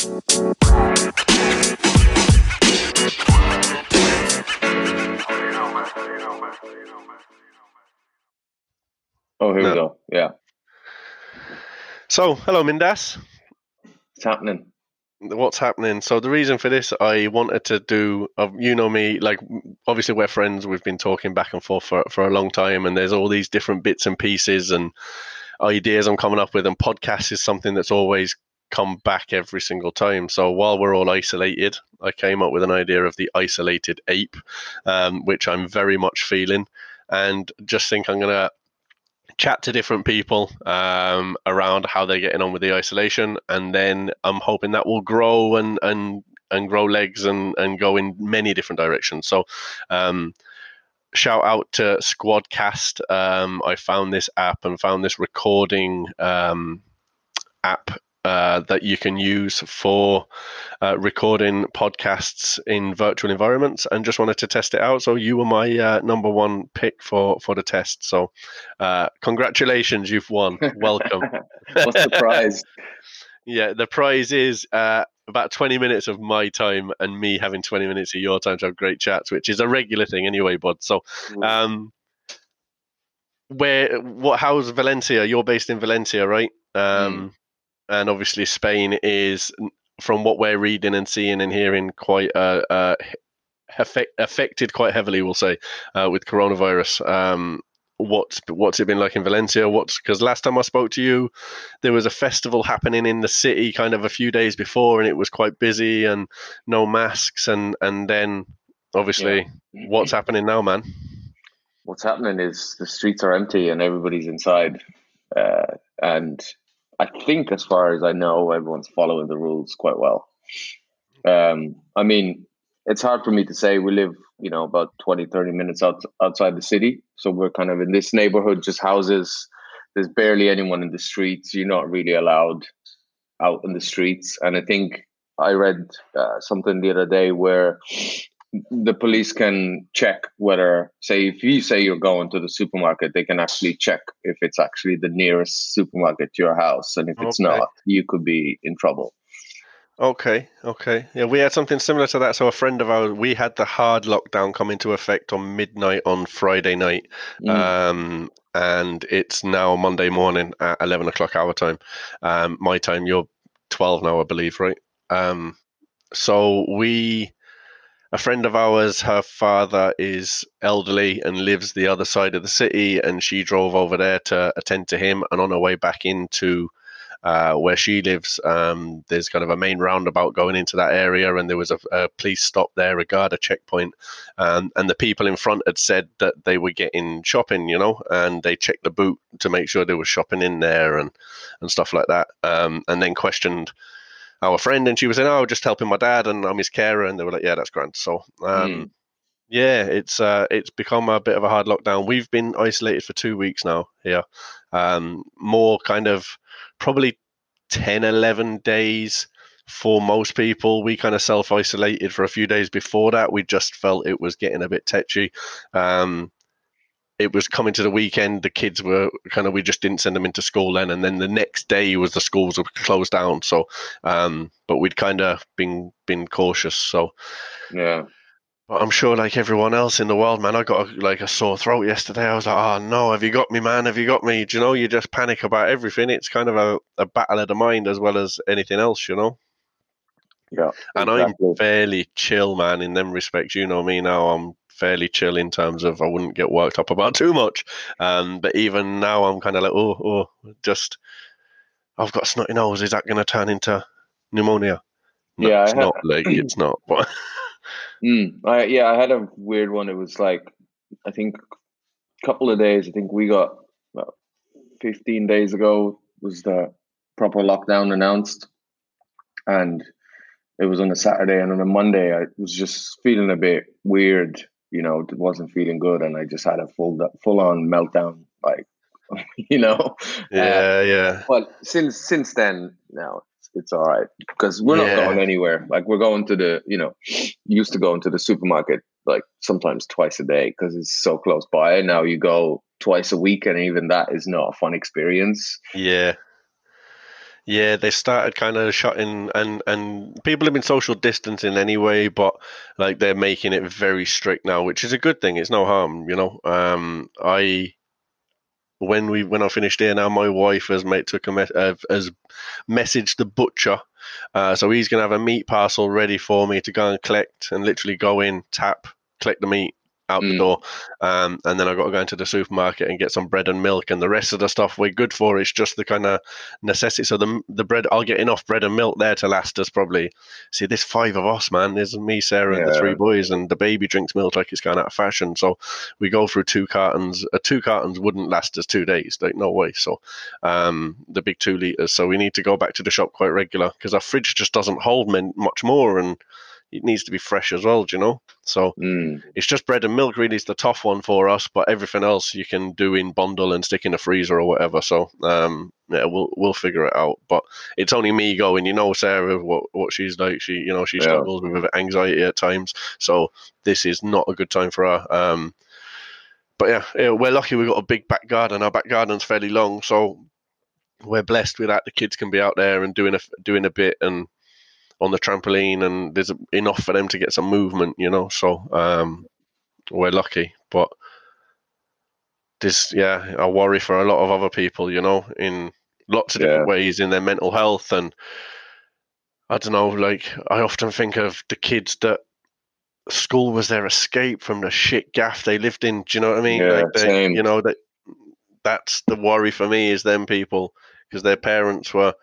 Oh, here we No. go. Yeah, So, hello, Mindas. it's happening. What's happening? So, the reason for this, I wanted to do, you know me, like, obviously, we're friends. We've been talking back and forth for a long time, and there's all these different bits and pieces and ideas I'm coming up with, and podcast is something that's always come back every single time. So, while we're all isolated, I came up with an idea of the isolated ape, which I'm very much feeling, and just think I'm going to chat to different people around how they're getting on with the isolation, and then I'm hoping that will grow and grow legs and go in many different directions. So shout out to Squadcast. I found this app and found this recording app that you can use for recording podcasts in virtual environments, and just wanted to test it out. So you were my number one pick for the test. So congratulations, you've won. Welcome. What's the prize? Yeah, the prize is about 20 minutes of my time and me having 20 minutes of your time to have great chats, which is a regular thing anyway, bud. So how's Valencia? You're based in Valencia, right? And obviously Spain is, from what we're reading and seeing and hearing, quite affected quite heavily, we'll say, with coronavirus. What's it been like in Valencia? Because last time I spoke to you, there was a festival happening in the city kind of a few days before, and it was quite busy and no masks, and then obviously what's happening now, man? What's happening is the streets are empty and everybody's inside. And I think, as far as I know, everyone's following the rules quite well. I mean, it's hard for me to say. We live, about 20, 30 minutes outside the city. So we're kind of in this neighborhood, just houses. There's barely anyone in the streets. You're not really allowed out in the streets. And I think I read something the other day where the police can check whether, say, if you say you're going to the supermarket, they can actually check if it's actually the nearest supermarket to your house. And if it's not, you could be in trouble. Okay. Yeah, we had something similar to that. So a friend of ours, we had the hard lockdown come into effect on midnight on Friday night. And it's now Monday morning at 11 o'clock our time. My time, you're 12 now, I believe, right? So a friend of ours, her father is elderly and lives the other side of the city, and she drove over there to attend to him. And on her way back into where she lives, there's kind of a main roundabout going into that area, and there was a police stop there, a Garda checkpoint, and the people in front had said that they were getting shopping, and they checked the boot to make sure there was shopping in there and stuff like that, and then questioned our friend, and she was saying, "Oh, just helping my dad, and I'm his carer," and they were like, "Yeah, that's grand." So, yeah, it's become a bit of a hard lockdown. We've been isolated for 2 weeks now here, more kind of probably 10, 11 days for most people. We kind of self-isolated for a few days before that. We just felt it was getting a bit tetchy. It was coming to the weekend. The kids were we just didn't send them into school then. And then the next day was the schools were closed down. So, but we'd kind of been cautious. So, yeah. But I'm sure, like everyone else in the world, man, I got a sore throat yesterday. I was like, "Oh no, have you got me, man? Have you got me?" Do you know? You just panic about everything. It's kind of a battle of the mind as well as anything else, Yeah, And exactly. I'm fairly chill, man, in them respects. You know me now. I'm fairly chill in terms of I wouldn't get worked up about too much. But even now, I'm kind of like, just I've got a snotty nose. Is that going to turn into pneumonia? No, Yeah, it's not. Like it's not. But I had a weird one. It was like, I think a couple of days. I think we got 15 days ago was the proper lockdown announced, and it was on a Saturday, and on a Monday I was just feeling a bit weird. It wasn't feeling good, and I just had a full on meltdown, like, yeah. But since then, now it's all right because we're not going anywhere. Like, we're going to used to go into the supermarket like sometimes twice a day because it's so close by. Now you go twice a week, and even that is not a fun experience. Yeah. Yeah, they started kind of shutting, and people have been social distancing anyway, but like they're making it very strict now, which is a good thing. It's no harm, you know. I when I finished here now, my wife has has messaged the butcher, so he's gonna have a meat parcel ready for me to go and collect, and literally go in, tap, collect the meat out the door, Mm, and then I got to go into the supermarket and get some bread and milk, and the rest of the stuff we're good for. It's just the kind of necessity. So the bread, I'll get enough bread and milk there to last us probably. See, there's five of us, man. There's me, Sarah, and the three yeah. boys, and the baby drinks milk like it's gone out of fashion. So we go through two cartons. Two cartons wouldn't last us 2 days, like no way. So the big 2 liters. So we need to go back to the shop quite regular because our fridge just doesn't hold much more, and it needs to be fresh as well, do you know? So Mm, it's just bread and milk really is the tough one for us, but everything else you can do in bundle and stick in the freezer or whatever. So yeah, we'll figure it out. But it's only me going. You know, Sarah, what she's like. She yeah. struggles with anxiety at times. So this is not a good time for her. But yeah, we're lucky we've got a big back garden. Our back garden's fairly long, so we're blessed with that. The kids can be out there and doing a bit and on the trampoline, and there's enough for them to get some movement, you know. So we're lucky, but this, yeah, I worry for a lot of other people, you know, in lots of different Yeah. ways in their mental health. And I don't know, like I often think of the kids that school was their escape from the shit gaff they lived in. Do you know what I mean? Yeah. Like they, Same. that's the worry for me is them people because their parents were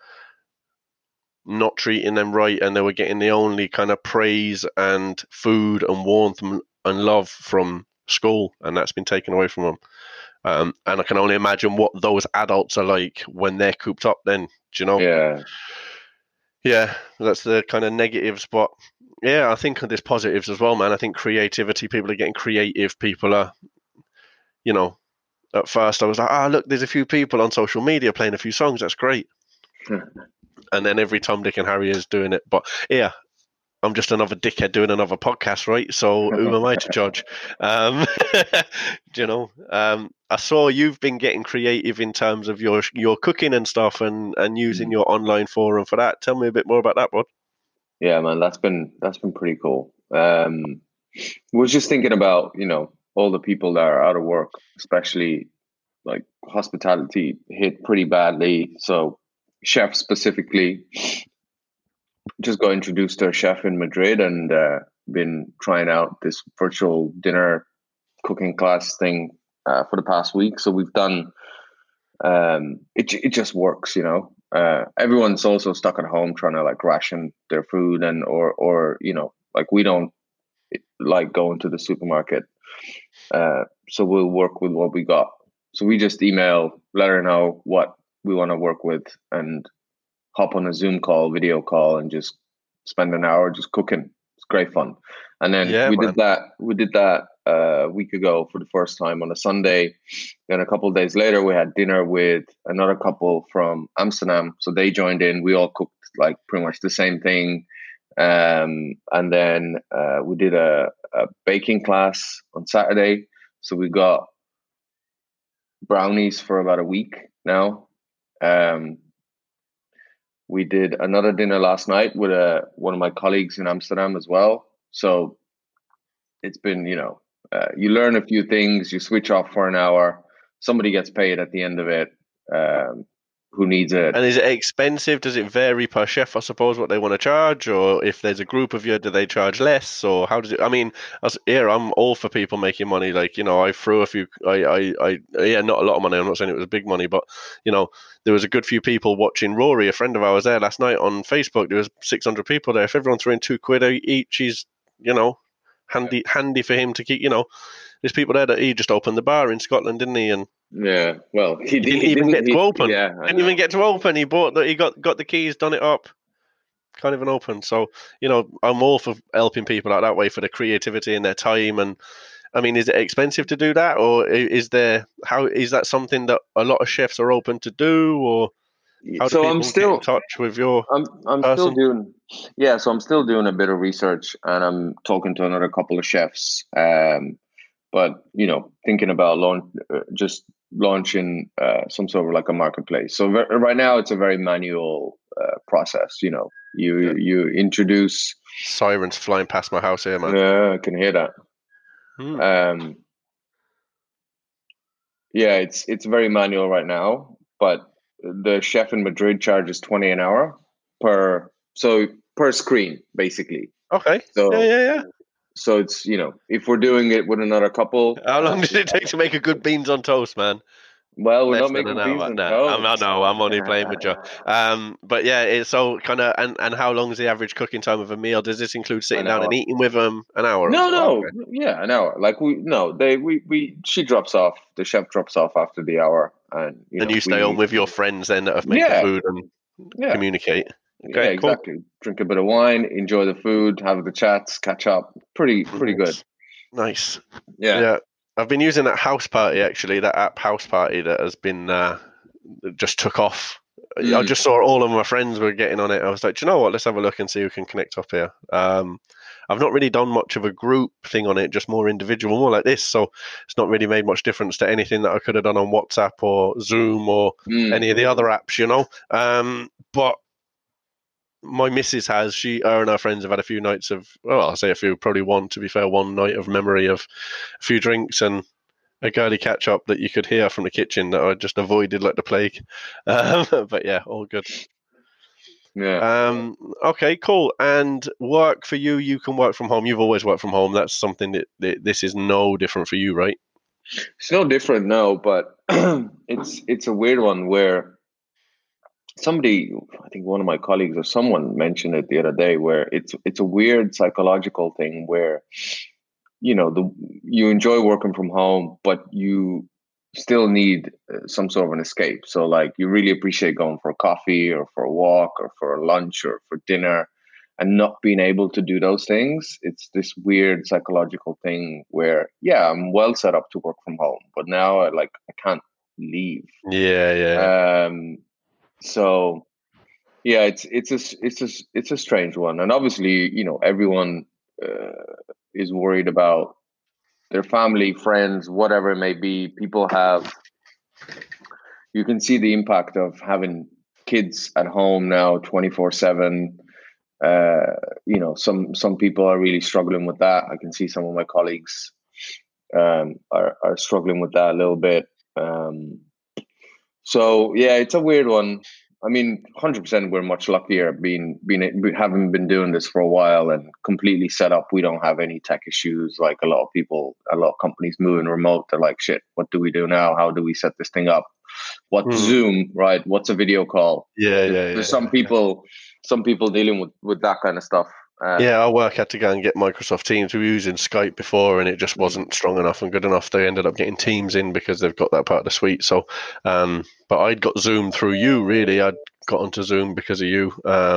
not treating them right, and they were getting the only kind of praise and food and warmth and love from school, and that's been taken away from them. And I can only imagine what those adults are like when they're cooped up. Then, do you know? Yeah. Yeah, that's the kind of negatives, but yeah, I think there's positives as well, man. I think creativity, people are getting creative. People are, you know, at first I was like, look, there's a few people on social media playing a few songs. That's great. And then every Tom, Dick, and Harry is doing it. But yeah, I'm just another dickhead doing another podcast, right? So who am I to judge? I saw you've been getting creative in terms of your cooking and stuff, and using your online forum for that. Tell me a bit more about that, bud. Yeah, man, that's been pretty cool. Was just thinking about, all the people that are out of work, especially like hospitality hit pretty badly. So chefs specifically just got introduced to a chef in Madrid and been trying out this virtual dinner cooking class thing for the past week. So we've done it just works, everyone's also stuck at home trying to like ration their food and or like we don't like going to the supermarket, so we'll work with what we got. So we just email, let her know what we want to work with, and hop on a Zoom call, video call, and just spend an hour just cooking. It's great fun. And then Yeah, we did man. that. We did that a week ago for the first time on a Sunday. Then a couple of days later, we had dinner with another couple from Amsterdam. So they joined in. We all cooked like pretty much the same thing. And then we did a baking class on Saturday. So we got brownies for about a week now. Um, we did another dinner last night with one of my colleagues in Amsterdam as well. So it's been, you learn a few things, you switch off for an hour, somebody gets paid at the end of it, um, who needs it. And is it expensive? Does it vary per chef, I suppose, what they want to charge? Or if there's a group of you, do they charge less? Or how does it? I mean, as here, I'm all for people making money. Like, I threw a few, yeah, not a lot of money. I'm not saying it was big money, but, there was a good few people watching Rory, a friend of ours there last night on Facebook. There was 600 people there. If everyone threw in £2 each, he's, handy for him to keep, there's people there that he just opened the bar in Scotland, didn't he? And Yeah, well, he didn't even get to open. yeah, I Didn't even know. get to open. He bought that. He got the keys, done it up, can't even open. So I'm all for helping people out that way for the creativity and their time. And I mean, is it expensive to do that, or is that something that a lot of chefs are open to do, or how do So I'm people get in still, touch with your I'm still person? doing, yeah. So I'm still doing a bit of research, and I'm talking to another couple of chefs. But thinking about just launching some sort of like a marketplace. So right now it's a very manual process. You introduce. Sirens flying past my house here, man. Yeah, I can hear that. Yeah, it's very manual right now, but the chef in Madrid charges 20 an hour per screen, basically. Okay. So Yeah. So it's, if we're doing it with another couple. How long does it take to make a good beans on toast, man? Well, we're Less not than an making beans hour. and Nah, I toast. know. I'm only playing with you. But yeah, it's so kind of. And how long is the average cooking time of a meal? Does this include sitting An down and hour. eating with them? An hour or so. No, Okay. yeah, an hour. Like she drops off. The chef drops off after the hour, and And you stay on with your friends then that have made the yeah, food and yeah, communicate. yeah, Okay, cool. exactly. Drink a bit of wine, enjoy the food, have the chats, catch up. Pretty good. Nice. Yeah. Yeah. I've been using that House Party actually, that app House Party that has been just took off. I just saw all of my friends were getting on it. I was like, do you know what? Let's have a look and see who can connect up here. I've not really done much of a group thing on it, just more individual, more like this. So it's not really made much difference to anything that I could have done on WhatsApp or Zoom or any of the other apps, But my missus has, her and her friends have had a few nights of, well, I'll say a few, probably one, to be fair, one night of memory of a few drinks and a girly catch up that you could hear from the kitchen that I just avoided like the plague. But yeah, all good. Yeah. Okay, cool. And work for you, you can work from home. You've always worked from home. That's something that this is no different for you, right? It's no different, no, but it's a weird one where somebody, I think one of my colleagues or someone mentioned it the other day, where it's a weird psychological thing where you enjoy working from home, but you still need some sort of an escape. So like you really appreciate going for a coffee or for a walk or for a lunch or for dinner, and not being able to do those things. It's this weird psychological thing where, yeah, I'm well set up to work from home, but now I can't leave. Yeah. So yeah, it's a strange one, and obviously, everyone is worried about their family, friends, whatever it may be. You can see the impact of having kids at home now 24/7. Some people are really struggling with that. I can see some of my colleagues are struggling with that a little bit. So yeah, it's a weird one. I mean, 100% we're much luckier being having been doing this for a while and completely set up. We don't have any tech issues like a lot of companies moving remote. They're like, shit, what do we do now? How do we set this thing up? What's Zoom, right? What's a video call? Yeah. There's some people dealing with that kind of stuff. Our work had to go and get Microsoft Teams. We were using Skype before, and it just wasn't strong enough and good enough. They ended up getting Teams in because they've got that part of the suite. So, but I'd got Zoom through you. Really, I'd got onto Zoom because of you.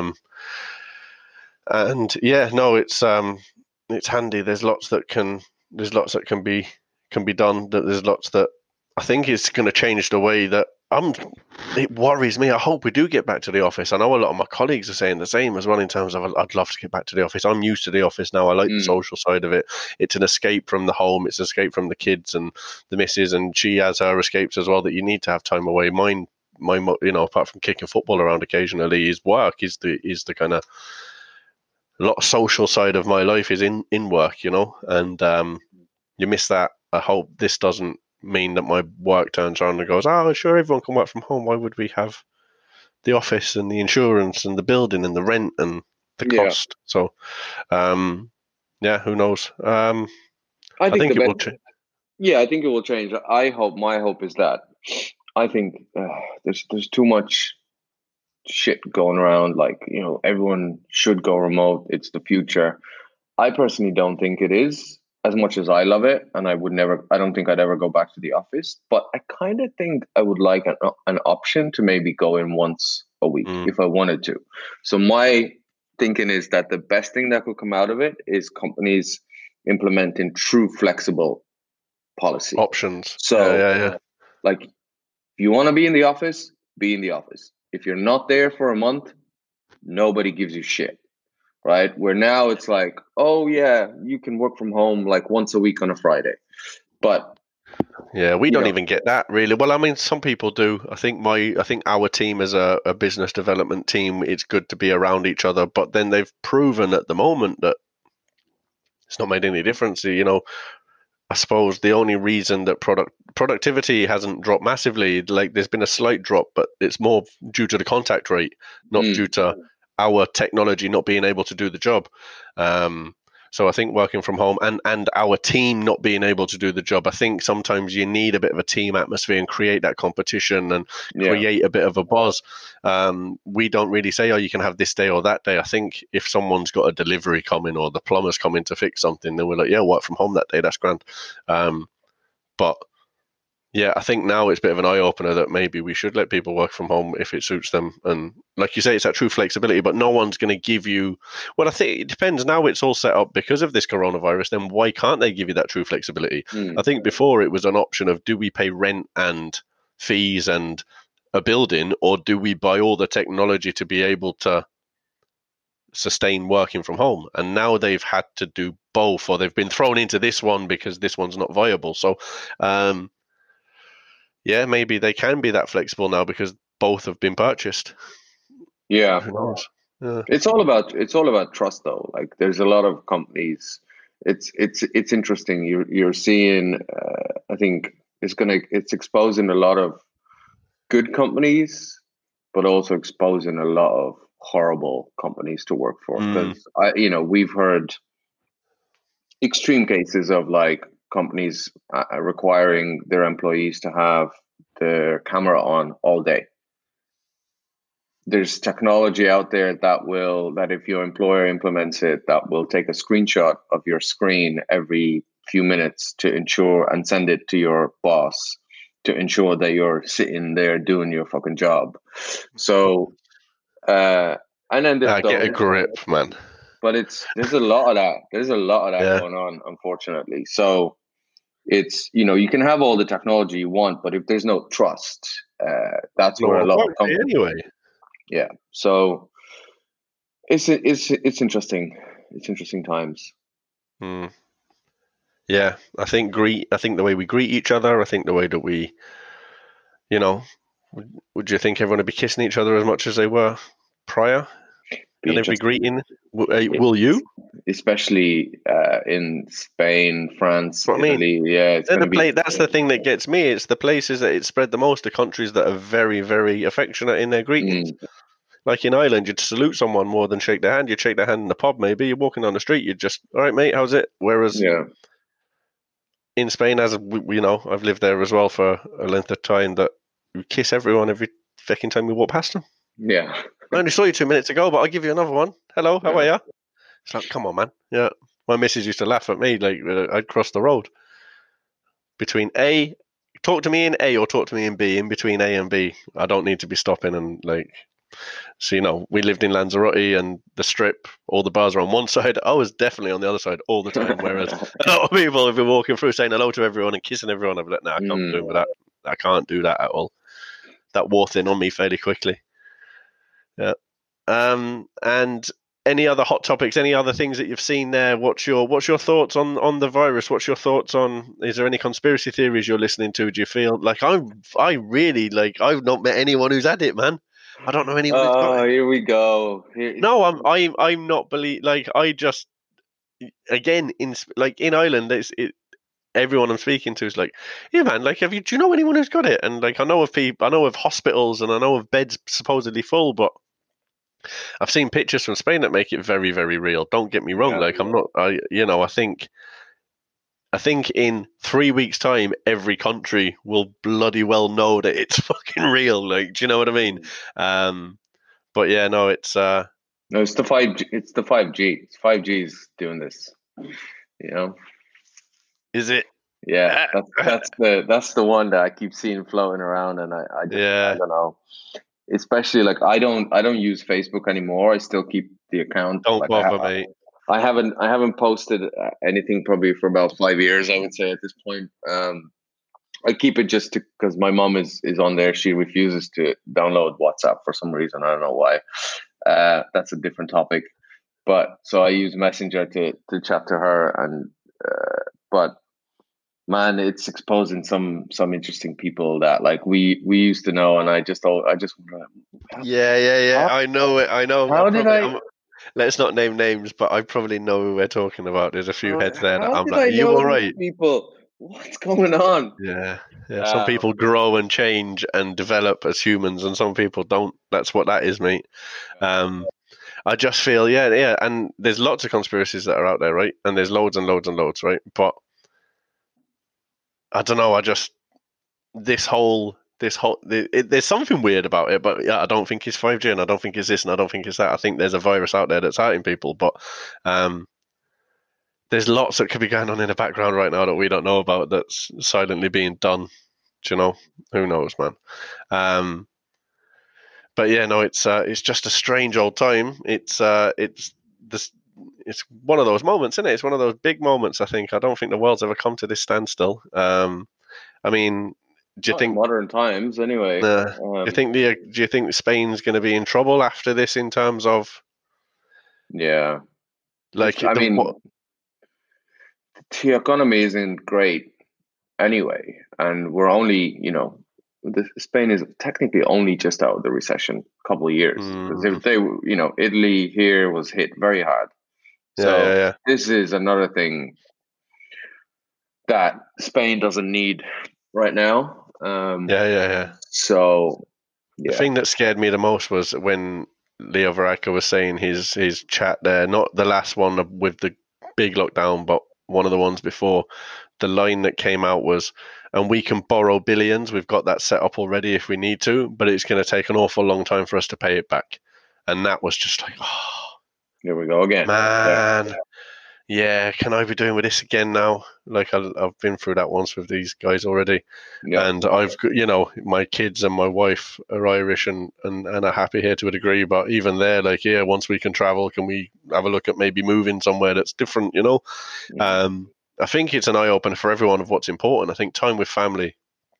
And yeah, no, it's handy. There's lots that can be done. That there's lots that I think it's going to change the way that it worries me. I hope we do get back to the office. I know a lot of my colleagues are saying the same as well in terms of I'd love to get back to the office. I'm used to the office now. I like the social side of it. It's an escape from the home. It's an escape from the kids and the missus, and she has her escapes as well that you need to have time away. Mine, apart from kicking football around occasionally, is work is the kind of a lot of social side of my life is in work, and you miss that. I hope this doesn't mean that my work turns around and goes, oh, sure, everyone can work from home. Why would we have the office and the insurance and the building and the rent and the cost? So, who knows? I think it will change. Yeah, I think it will change. My hope is that I think there's too much shit going around. Like, everyone should go remote. It's the future. I personally don't think it is, as much as I love it, and I don't think I'd ever go back to the office, but I kind of think I would like an option to maybe go in once a week if I wanted to. So my thinking is that the best thing that could come out of it is companies implementing true flexible policy Options. So like, if you want to be in the office, be in the office. If you're not there for a month, nobody gives you shit. Right? Where now it's like, oh yeah, you can work from home like once a week on a Friday. But Yeah, we You don't know, even get that really. Well, I mean, some people do. I think our team as a business development team, it's good to be around each other. But then they've proven at the moment that it's not made any difference. You know, I suppose the only reason that productivity hasn't dropped massively, like there's been a slight drop, but it's more due to the contact rate, not due to our technology not being able to do the job. So I think working from home and our team not being able to do the job, I think sometimes you need a bit of a team atmosphere and create that competition and yeah, create a bit of a buzz. We don't really say, oh, you can have this day or that day. I think if someone's got a delivery coming or the plumber's coming to fix something, then we're like, yeah, work from home that day. That's grand. But yeah, I think now it's a bit of an eye opener that maybe we should let people work from home if it suits them. And like you say, it's that true flexibility, but no one's going to give you. Well, I think it depends. Now it's all set up because of this coronavirus. Then why can't they give you that true flexibility? I think before it was an option of do we pay rent and fees and a building, or do we buy all the technology to be able to sustain working from home? And now they've had to do both, or they've been thrown into this one because this one's not viable. So, yeah, maybe they can be that flexible now because both have been purchased. yeah. Who knows? Yeah. It's all about trust though. Like there's a lot of companies. It's interesting. You're seeing. I think it's exposing a lot of good companies, but also exposing a lot of horrible companies to work for. Mm. Because we've heard extreme cases of like companies requiring their employees to have their camera on all day. There's technology out there that if your employer implements it, that will take a screenshot of your screen every few minutes to ensure and send it to your boss to ensure that you're sitting there doing your fucking job. So and then there's Get a those, grip, man. but there's a lot of that. There's a lot of that Yeah. going on, unfortunately. So it's you can have all the technology you want, but if there's no trust, that's No where a one lot of works anyway. yeah. So it's interesting. It's interesting times. Mm. Yeah, I think the way we greet each other. I think the way that we, you know, would you think everyone would be kissing each other as much as they were prior? Be Can they be interesting, greeting? Will you? especially in Spain, France, That's what I mean. Italy. Yeah, it's They're going to the be. That's the thing that gets me. It's the places that it's spread the most. The countries that are very, very affectionate in their greetings. Like in Ireland, you'd salute someone more than shake their hand. You'd shake their hand in the pub, maybe. You're walking down the street, you'd just, all right, mate, how's it? Whereas Yeah, in Spain, I've lived there as well for a length of time, that we kiss everyone every fucking time we walk past them. yeah, I only saw you 2 minutes ago, but I'll give you another one. Hello, how are yeah. you? It's like, come on, man. Yeah. My missus used to laugh at me, like I'd cross the road between A, talk to me in A or talk to me in B. In between A and B, I don't need to be stopping and like. So, we lived in Lanzarote and the strip, all the bars are on one side. I was definitely on the other side all the time. Whereas a lot of people have been walking through saying hello to everyone and kissing everyone. I've been like, no, I can't do that. I can't do that at all. That wore thin on me fairly quickly. Yeah. And any other hot topics? Any other things that you've seen there? What's your thoughts on the virus? What's your thoughts on? Is there any conspiracy theories you're listening to? Do you feel like I really like? I've not met anyone who's had it, man. I don't know anyone who's got it. Here we go. No, I'm not like I just again in Ireland everyone I'm speaking to is like, yeah, man, like do you know anyone who's got it? And like I know of hospitals and I know of beds supposedly full, but I've seen pictures from Spain that make it very, very real. Don't get me wrong. Yeah. Like I'm not, I think in 3 weeks' time, every country will bloody well know that it's fucking real. Like, do you know what I mean? But yeah, no, it's No, it's the 5G. It's the 5G. It's 5G's doing this. Is it? Yeah, that's the one that I keep seeing floating around, and I just I Yeah, don't know. Especially like I don't use Facebook anymore. I still keep the account. don't Like bother, mate. I haven't posted anything probably for about 5 years. I would say at this point. I keep it just because my mom is on there. She refuses to download WhatsApp for some reason. I don't know why. That's a different topic. But so I use Messenger to chat to her, and but Man, it's exposing some interesting people that like we used to know, and I just wonder, Yeah, yeah, yeah. how I know it. I know. how did I Let's not name names, but I probably know who we're talking about. There's a few heads there that how I'm did like, I are you know all these right? people? What's going on? Yeah, yeah. Some Um, people grow and change and develop as humans, and some people don't. That's what that is, mate. Um, I just feel, yeah, yeah. And there's lots of conspiracies that are out there, right? And there's loads and loads and loads, right? But I don't know. I just there's something weird about it. But yeah, I don't think it's 5G, and I don't think it's this, and I don't think it's that. I think there's a virus out there that's hurting people, but um, there's lots that could be going on in the background right now that we don't know about that's silently being done. Do you know? Who knows, man? Um, but yeah, no, it's just a strange old time. It's this. It's one of those moments, isn't it? It's one of those big moments. I don't think the world's ever come to this standstill. I mean, do you not in think? modern times, anyway. Do you think Spain's going to be in trouble after this in terms of Yeah, like I the mean, what? the economy isn't great anyway, and we're only, Spain is technically only just out of the recession, a couple of years. Because Mm, if they, Italy here was hit very hard. yeah, yeah, So yeah, this is another thing that Spain doesn't need right now. yeah, yeah, yeah. So The yeah, thing that scared me the most was when Leo Varadkar was saying his chat there, not the last one with the big lockdown, but one of the ones before. The line that came out was, "And we can borrow billions. We've got that set up already if we need to, but it's going to take an awful long time for us to pay it back." And that was just like, oh here we go again. Yeah, man, yeah, can I be doing with this again now? Like I've been through that once with these guys already, yeah. and my kids and my wife are Irish and are happy here to a degree, but even there, like, yeah, once we can travel, can we have a look at maybe moving somewhere that's different? Mhm. Um, I think it's an eye opener for everyone of what's important. I think time with family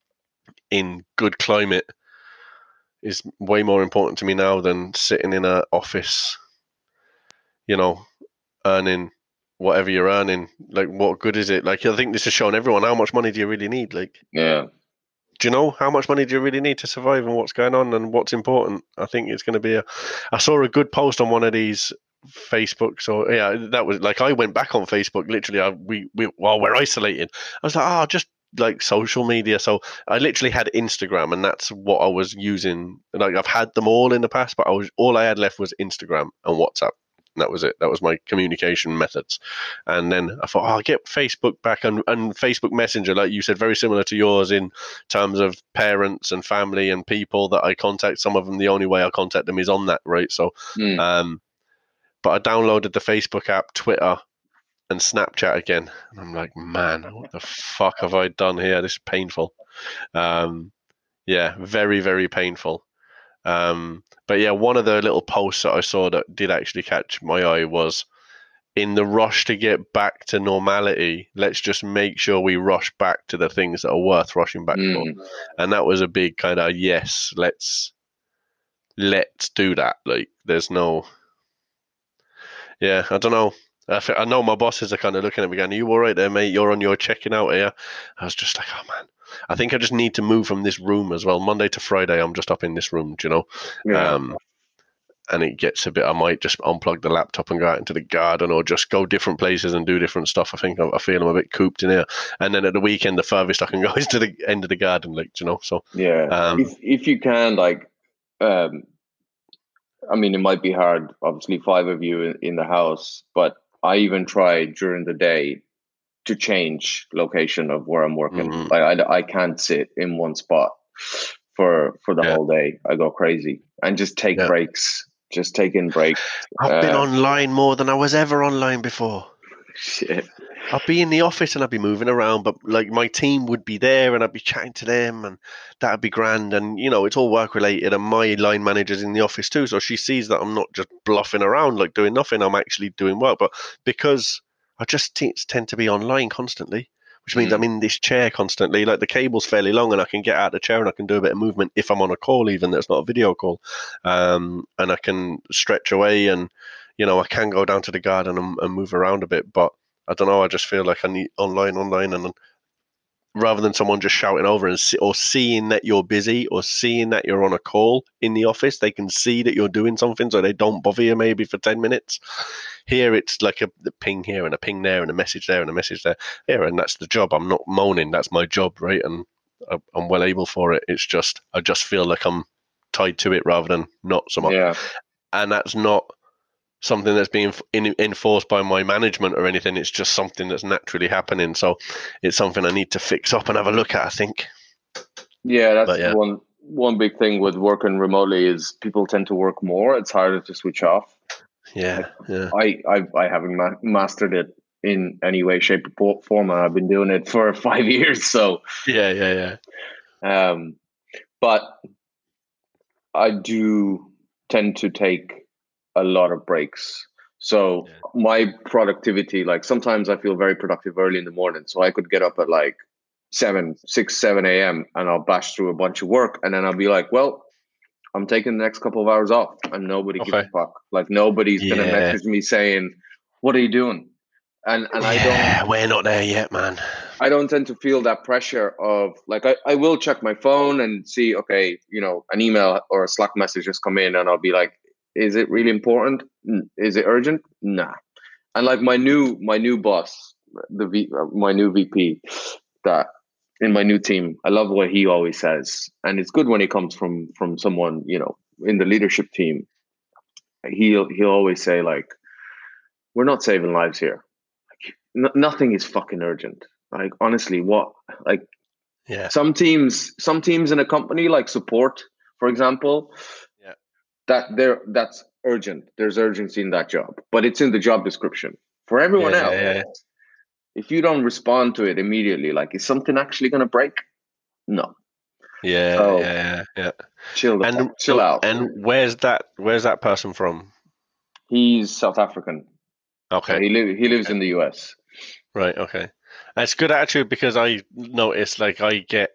in good climate is way more important to me now than sitting in an office, you know, earning whatever you're earning. Like, what good is it? Like, I think this has shown everyone how much money do you really need? Like, Yeah. do you know how much money do you really need to survive and what's going on and what's important? I think it's going to be a. I saw a good post on one of these Facebooks, or yeah, that was like I went back on Facebook literally. We while we're isolated, I was like, oh, just like social media. So I literally had Instagram, and that's what I was using. Like I've had them all in the past, but all I had left was Instagram and WhatsApp. And that was it. That was my communication methods. And then I thought, oh, I'll get Facebook back and Facebook Messenger, like you said, very similar to yours in terms of parents and family and people that I contact. Some of them, the only way I contact them is on that, right? So, Mm. um, but I downloaded the Facebook app, Twitter, and Snapchat again, and I'm like, man, what the fuck have I done here? This is painful. Um, yeah, very, very painful. But yeah, one of the little posts that I saw that did actually catch my eye was in the rush to get back to normality, let's just make sure we rush back to the things that are worth rushing back for. Mm. And that was a big kind of yes, let's do that. Like there's no yeah, I don't know. I know my bosses are kind of looking at me going, "Are you all right there, mate? You're on your checking out here." I was just like, "Oh man, I think I just need to move from this room as well. Monday to Friday, I'm just up in this room, do you know." Yeah. Um, and it gets a bit. I might just unplug the laptop and go out into the garden, or just go different places and do different stuff. I think I feel I'm a bit cooped in here. And then at the weekend, the furthest I can go is to the end of the garden, like you know. So, Yeah. um, If you can, like, um, I mean, it might be hard. Obviously, five of you in the house, but I even try during the day to change location of where I'm working. mm, Like, I can't sit in one spot for the yeah, whole day. I go crazy and just take yeah. breaks. Just take in breaks. I've been online more than I was ever online before. Shit. I'd be in the office and I'd be moving around, but like my team would be there and I'd be chatting to them and that'd be grand. And you know, it's all work related. And my line manager's in the office too, so she sees that I'm not just bluffing around like doing nothing. I'm actually doing work. But because I just tend to be online constantly, which means I'm Mm. in this chair constantly. Like the cable's fairly long, and I can get out of the chair and I can do a bit of movement if I'm on a call, even that's not a video call. And I can stretch away and I can go down to the garden and move around a bit, but I don't know. I just feel like I need online, and rather than someone just shouting over or seeing that you're busy or seeing that you're on a call in the office. They can see that you're doing something, so they don't bother you maybe for 10 minutes. Here, it's like a ping here and a ping there and a message there and a message there. Here, and that's the job. I'm not moaning. That's my job, right? And I'm well able for it. It's just, I just feel like I'm tied to it rather than not so much. Yeah. And that's not something that's being enforced by my management or anything. It's just something that's naturally happening. So it's something I need to fix up and have a look at, I think. Yeah, that's one big thing with working remotely is people tend to work more. It's harder to switch off. Yeah, yeah. I haven't mastered it in any way, shape, or form. I've been doing it for 5 years, so yeah. But I do tend to take a lot of breaks. So my productivity, like sometimes I feel very productive early in the morning. So I could get up at like 7 a.m. and I'll bash through a bunch of work. And then I'll be like, well, I'm taking the next couple of hours off and nobody gives a fuck. Like nobody's going to message me saying, what are you doing? And I don't. We're not there yet, man. I don't tend to feel that pressure of like, I will check my phone and see, okay, an email or a Slack message just come in and I'll be like, is it really important? Is it urgent? Nah. And like my new boss, my new VP that in my new team, I love what he always says. And it's good when it comes from someone, in the leadership team. He'll always say like, we're not saving lives here. Like, nothing is fucking urgent. Like honestly, some teams in a company like support, for example, that's urgent. There's urgency in that job, but it's in the job description. For everyone else, if you don't respond to it immediately, like is something actually going to break? No. Yeah. Chill out. And where's that person from? He's South African. Okay. So he lives in the US. Right. Okay. That's good attitude because I noticed like I get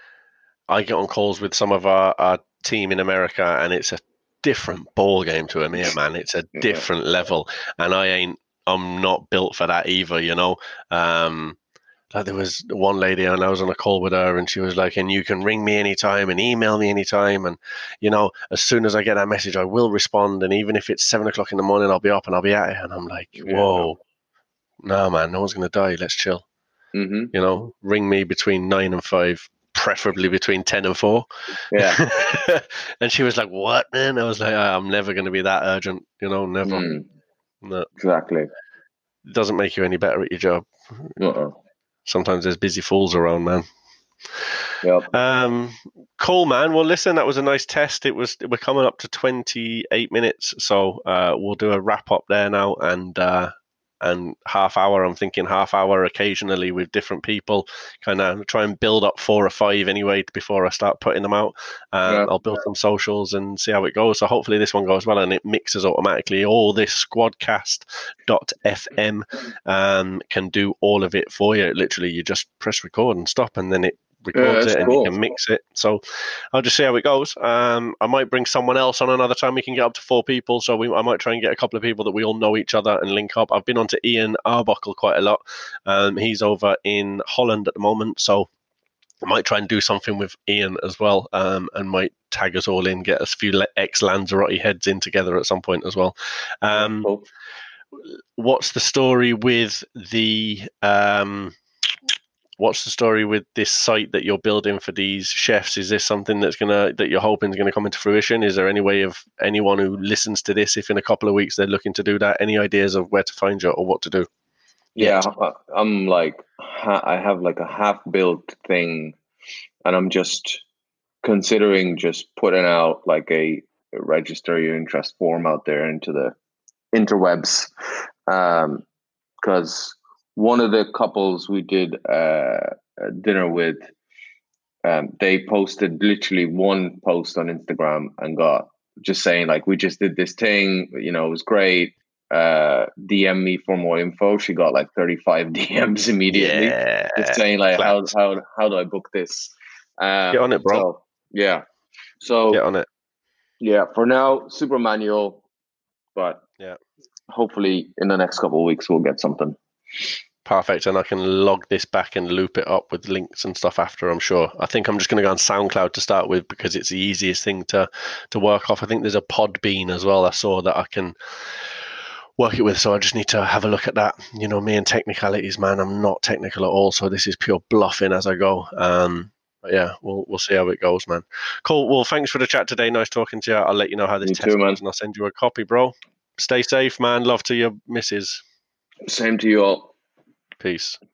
on calls with some of our team in America and it's a different ball game to EMEA, man. It's a different level, and I'm not built for that either. Like there was one lady and I was on a call with her and she was like, and you can ring me anytime and email me anytime. And, as soon as I get that message, I will respond. And even if it's 7 o'clock in the morning, I'll be up and I'll be at it. And I'm like, whoa, no, man, no one's going to die. Let's chill. Mm-hmm. Ring me between 9 and 5, preferably between 10 and 4. Yeah. And she was like, what, man? I was like, I'm never going to be that urgent, never. No. Exactly. It doesn't make you any better at your job. Sometimes there's busy fools around, man. Yep. Cool, man. Well, listen, that was a nice test. We're coming up to 28 minutes, so we'll do a wrap up there now, and half hour. I'm thinking half hour occasionally with different people. Kind of try and build up 4 or 5 anyway before I start putting them out. I'll build some socials and see how it goes. So hopefully this one goes well and it mixes automatically. All this Squadcast.fm can do all of it for you. Literally, you just press record and stop, and then it records it and you can mix it. So I'll just see how it goes. I might bring someone else on another time. We can get up to 4 people. So I might try and get a couple of people that we all know each other and link up. I've been on to Ian Arbuckle quite a lot. He's over in Holland at the moment. So I might try and do something with Ian as well, and might tag us all in, get a few ex-Lanzarote heads in together at some point as well. Cool. What's the story with the... What's the story with this site that you're building for these chefs? Is this something that you're hoping is going to come into fruition? Is there any way of anyone who listens to this, if in a couple of weeks they're looking to do that, any ideas of where to find you or what to do? Yeah, I'm like, I have like a half-built thing, and I'm just considering just putting out like a register your interest form out there into the interwebs, because one of the couples we did a dinner with, they posted literally one post on Instagram and got just saying like, we just did this thing, it was great. DM me for more info. She got like 35 DMs immediately, just saying like, how do I book this? Get on it, bro. So get on it. Yeah, for now, super manual, but hopefully in the next couple of weeks we'll get something. Perfect, and I can log this back and loop it up with links and stuff after, I'm sure. I think I'm just going to go on SoundCloud to start with because it's the easiest thing to work off. I think there's a Podbean as well I saw that I can work it with, so I just need to have a look at that. You know, me and technicalities, man, I'm not technical at all, so this is pure bluffing as I go. But yeah, we'll see how it goes, man. Cool. Well, thanks for the chat today. Nice talking to you. I'll let you know how this test goes, and I'll send you a copy, bro. Stay safe, man. Love to your missus. Same to you all. Peace.